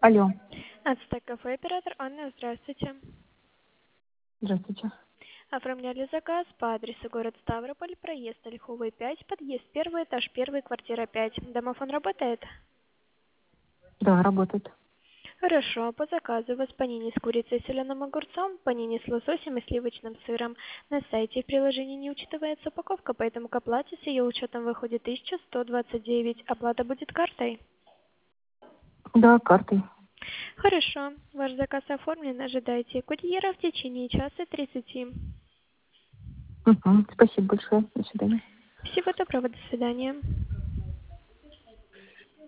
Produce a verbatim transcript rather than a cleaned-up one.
Алло, Ацтек кафе, оператор Анна, здравствуйте. здравствуйте. Оформляли заказ по адресу город Ставрополь, проезд Ольховый пять, подъезд первый, этаж первый, квартира пять. Домофон работает? Да, работает. Хорошо, по заказу у вас панини с курицей и соленым огурцом, панини с лососем и сливочным сыром. На сайте и в приложении не учитывается упаковка, поэтому к оплате с ее учетом выходит тысяча сто двадцать девять. Оплата будет картой? Да, картой. Хорошо, ваш заказ оформлен, ожидайте курьера в течение часа тридцати. Угу. Спасибо большое. До свидания. Всего доброго, до свидания.